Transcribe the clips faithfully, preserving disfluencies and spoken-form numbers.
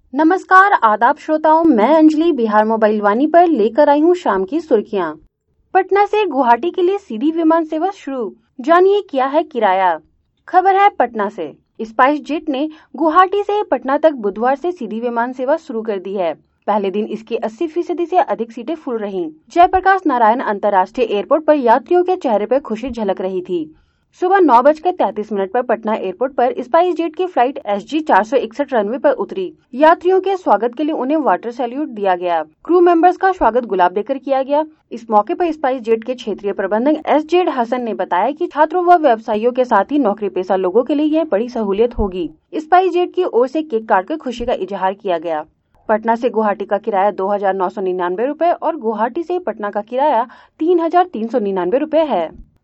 नमस्कार आदाब श्रोताओं, मैं अंजलि बिहार मोबाइल वाणी पर लेकर आई हूँ शाम की सुर्खियाँ। पटना से गुवाहाटी के लिए सीधी विमान सेवा शुरू, जानिए क्या है किराया। खबर है पटना से। स्पाइस जेट ने गुवाहाटी से पटना तक बुधवार से सीधी विमान सेवा शुरू कर दी है। पहले दिन इसकी अस्सी फीसदी से अधिक सीटें फुल रहीं। जयप्रकाश नारायण अंतर्राष्ट्रीय एयरपोर्ट पर यात्रियों के चेहरे पर खुशी झलक रही थी। सुबह नौ बजकर तैंतीस मिनट पर पटना एयरपोर्ट पर स्पाइस जेट की फ्लाइट एस जी चार सौ इकसठ रनवे पर उतरी। यात्रियों के स्वागत के लिए उन्हें वाटर सैल्यूट दिया गया। क्रू मेंबर्स का स्वागत गुलाब देकर किया गया। इस मौके पर स्पाइस जेट के क्षेत्रीय प्रबंधक एस जेड हसन ने बताया कि छात्रों व व्यवसायियों के साथ ही नौकरी पेशा लोगों के लिए यह बड़ी सहूलियत होगी। स्पाइस जेट की ओर से केक काटकर खुशी का इजहार किया गया। पटना से गुवाहाटी का किराया दो हजार नौ सौ निन्यानवे रूपए और गुवाहाटी से पटना का किराया तीन हजार तीन सौ निन्यानवे रूपए है।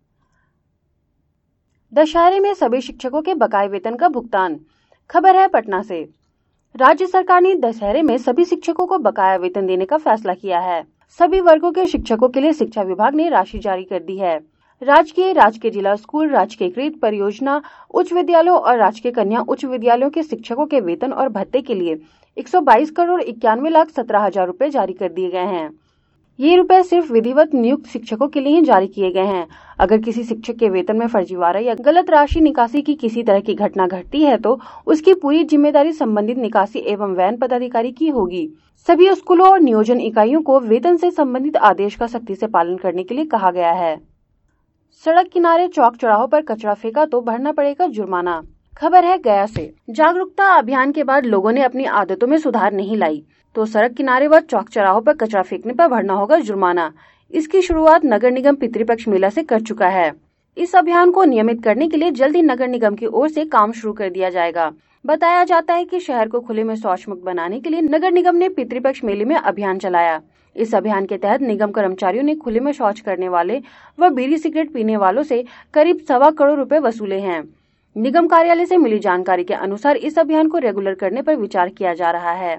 दशहरे में सभी शिक्षकों के बकाये वेतन का भुगतान। खबर है पटना से। राज्य सरकार ने दशहरे में सभी शिक्षकों को बकाया वेतन देने का फैसला किया है। सभी वर्गों के शिक्षकों के लिए शिक्षा विभाग ने राशि जारी कर दी है। राजकीय, राजकीय जिला स्कूल, राजकीयकृत परियोजना उच्च विद्यालयों और राजकीय कन्या उच्च विद्यालयों के शिक्षकों के वेतन और भत्ते के लिए एक सौ बाईस करोड़ इक्यानवे लाख सत्रह हजार रूपए जारी कर दिए गए हैं। ये रुपए सिर्फ विधिवत नियुक्त शिक्षकों के लिए ही जारी किए गए हैं। अगर किसी शिक्षक के वेतन में फर्जीवाड़ा या गलत राशि निकासी की किसी तरह की घटना घटती है तो उसकी पूरी जिम्मेदारी संबंधित निकासी एवं वैन पदाधिकारी की होगी। सभी स्कूलों और नियोजन इकाइयों को वेतन से संबंधित आदेश का सख्ती से पालन करने के लिए कहा गया है। सड़क किनारे चौक चौराहों पर कचरा फेंका तो भरना पड़ेगा जुर्माना। खबर है गया से। जागरूकता अभियान के बाद लोगों ने अपनी आदतों में सुधार नहीं लाई तो सड़क किनारे व चौक चौराहों पर कचरा फेंकने पर भरना होगा जुर्माना। इसकी शुरुआत नगर निगम पितृपक्ष मेला से कर चुका है। इस अभियान को नियमित करने के लिए जल्द ही नगर निगम की ओर से काम शुरू कर दिया जाएगा। बताया जाता है कि शहर को खुले में शौच मुक्त बनाने के लिए नगर निगम ने पितृपक्ष मेले में अभियान चलाया। इस अभियान के तहत निगम कर्मचारियों ने खुले में शौच करने वाले व बीड़ी सिगरेट पीने वालों से करीब सवा करोड़ रुपए वसूले हैं। निगम कार्यालय से मिली जानकारी के अनुसार इस अभियान को रेगुलर करने पर विचार किया जा रहा है।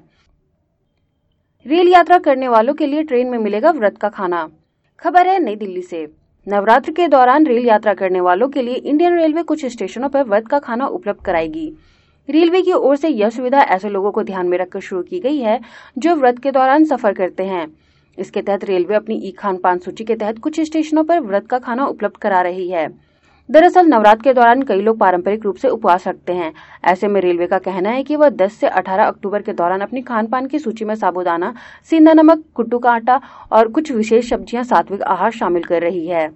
रेल यात्रा करने वालों के लिए ट्रेन में मिलेगा व्रत का खाना। खबर है नई दिल्ली से। नवरात्र के दौरान रेल यात्रा करने वालों के लिए इंडियन रेलवे कुछ स्टेशनों पर व्रत का खाना उपलब्ध कराएगी। रेलवे की ओर से यह सुविधा ऐसे लोगों को ध्यान में रखकर शुरू की गई है जो व्रत के दौरान सफर करते हैं। इसके तहत रेलवे अपनी ई खान पान सूची के तहत कुछ स्टेशनों पर व्रत का खाना उपलब्ध करा रही है। दरअसल नवरात्र के दौरान कई लोग पारंपरिक रूप से उपवास रखते हैं। ऐसे में रेलवे का कहना है कि वह दस से अठारह अक्टूबर के दौरान अपनी खान पान की सूची में साबूदाना, सेंधा नमक, कुट्टू का आटा और कुछ विशेष सब्जियां, सात्विक आहार शामिल कर रही है।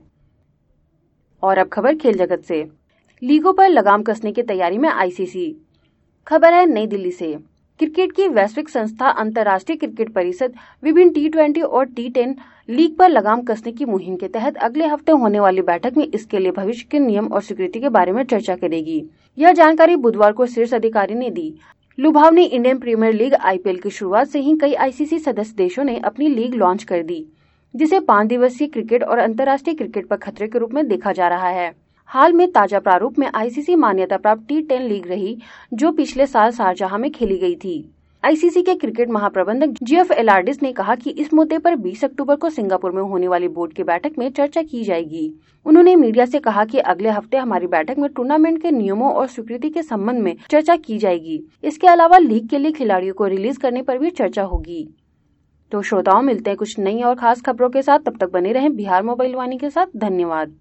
और अब खबर खेल जगत से। लीगों पर लगाम कसने की तैयारी में आई सी सी। खबर है नई दिल्ली से। क्रिकेट की वैश्विक संस्था अंतर्राष्ट्रीय क्रिकेट परिषद विभिन्न टी ट्वेंटी और टी टेन लीग पर लगाम कसने की मुहिम के तहत अगले हफ्ते होने वाली बैठक में इसके लिए भविष्य के नियम और स्वीकृति के बारे में चर्चा करेगी। यह जानकारी बुधवार को शीर्ष अधिकारी ने दी। लुभावनी Indian Premier League I P L की शुरुआत से ही कई आई सी सी सदस्य देशों ने अपनी लीग लॉन्च कर दी, जिसे पाँच दिवसीय क्रिकेट और अंतर्राष्ट्रीय क्रिकेट पर खतरे के रूप में देखा जा रहा है। हाल में ताजा प्रारूप में आई सी सी मान्यता प्राप्त टी टेन लीग रही, जो पिछले साल शारजाह में खेली गई थी। आई सी सी के क्रिकेट महाप्रबंधक जेफ एलार्डिस ने कहा कि इस मुद्दे पर बीस अक्टूबर को सिंगापुर में होने वाली बोर्ड की बैठक में चर्चा की जाएगी। उन्होंने मीडिया से कहा कि अगले हफ्ते हमारी बैठक में टूर्नामेंट के नियमों और स्वीकृति के संबंध में चर्चा की जाएगी। इसके अलावा लीग के लिए खिलाड़ियों को रिलीज करने पर भी चर्चा होगी। तो श्रोताओं, मिलते हैं कुछ नई और खास खबरों के साथ। तब तक बने रहें बिहार मोबाइल वाणी के साथ। धन्यवाद।